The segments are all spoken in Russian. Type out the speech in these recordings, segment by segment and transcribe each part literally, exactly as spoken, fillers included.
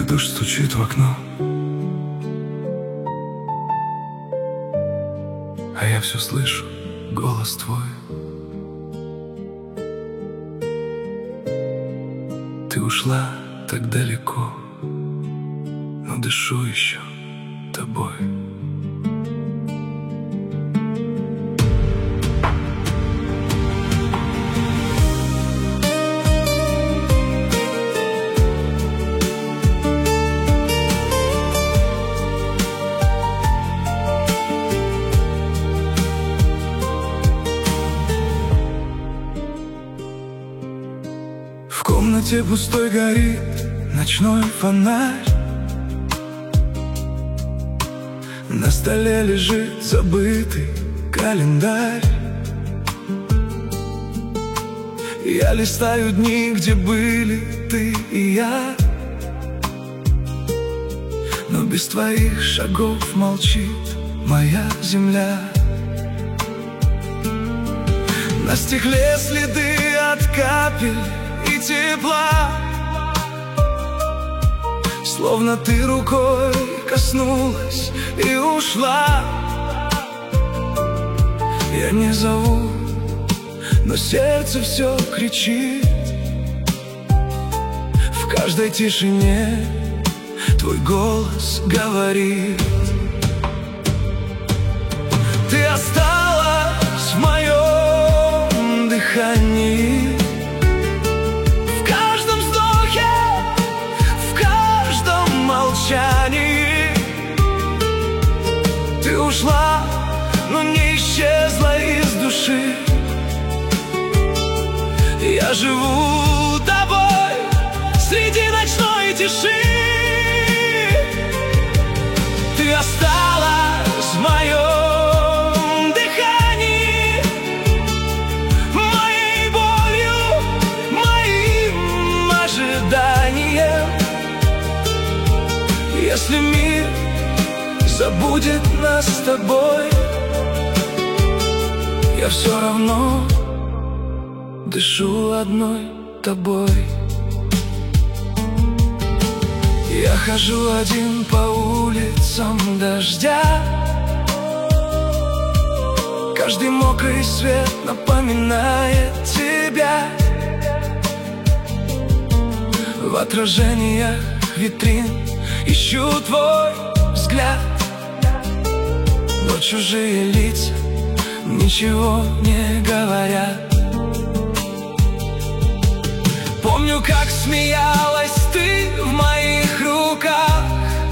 дождь стучит в окно, а я все слышу голос твой. Ты ушла так далеко, но дышу еще тобой. В комнате пустой горит ночной фонарь, на столе лежит забытый календарь. Я листаю дни, где были ты и я, но без твоих шагов молчит моя земля. На стекле следы от капель и тепла, словно ты рукой коснулась и ушла. Я не зову, но сердце все кричит. В каждой тишине твой голос говорит. Ты осталась в моем дыхании, в каждом вздохе, в каждом молчании. Ты ушла, но не исчезла из души. Я живу тобой среди ночной тиши. Ты осталась в моем дыхании, моей болью, моим ожиданием. Если мир забудет нас с тобой, я все равно дышу одной тобой. Я хожу один по улицам дождя, каждый мокрый свет напоминает тебя. В отражениях витрин ищу твой взгляд, но чужие лица ничего не говорят. Помню, как смеялась ты в моих руках,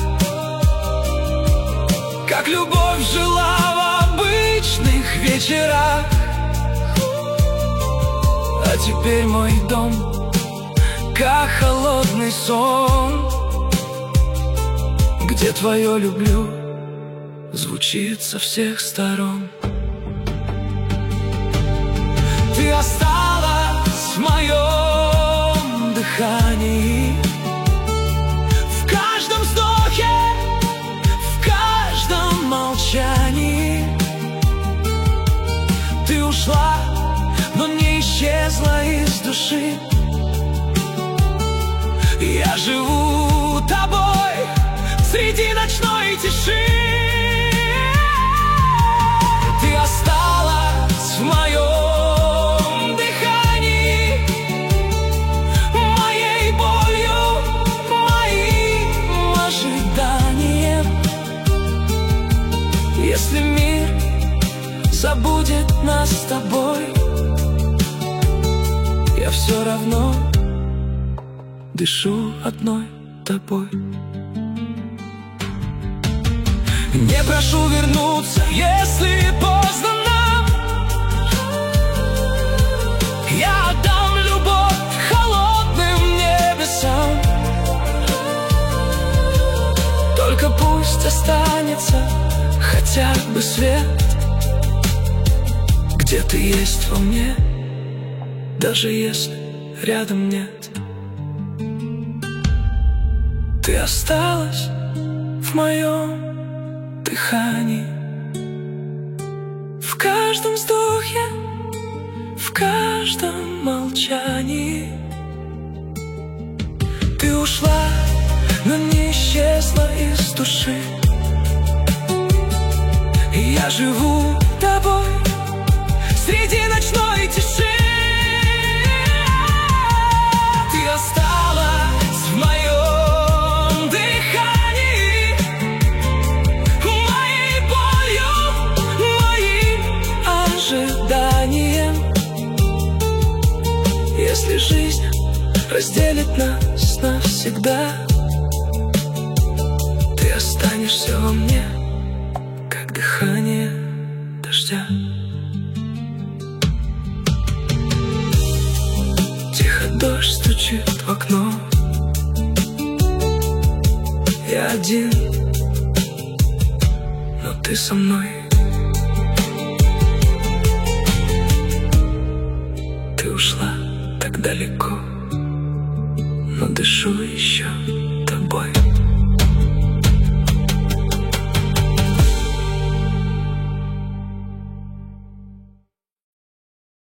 как любовь жила в обычных вечерах. А теперь мой дом как холодный сон, где твое «люблю» звучит со всех сторон. Ты осталась в моем дыхании, в каждом вздохе, в каждом молчании. Ты ушла, но не исчезла из души. Я живу тобой среди ночной тиши. Ты осталась в моем дыхании, моей болью, моим ожиданием. Если мир забудет нас с тобой, я все равно дышу одной тобой. Не прошу вернуться, если поздно нам. Я отдам любовь холодным небесам. Только пусть останется хотя бы свет, где ты есть во мне, даже если рядом нет. Ты осталась в моем дыхании, в каждом вздохе, в каждом молчании. Ты ушла, но не исчезла из души. И я живу тобой среди ночной тиши. Ты осталась в моем дыхании, моей болью, моим ожиданием. Если жизнь разделит нас навсегда, ты останешься во мне, как дыхание дождя. Тихо дождь стучит в окно. Я один, но ты со мной. Ты ушла так далеко, но дышу еще тобой.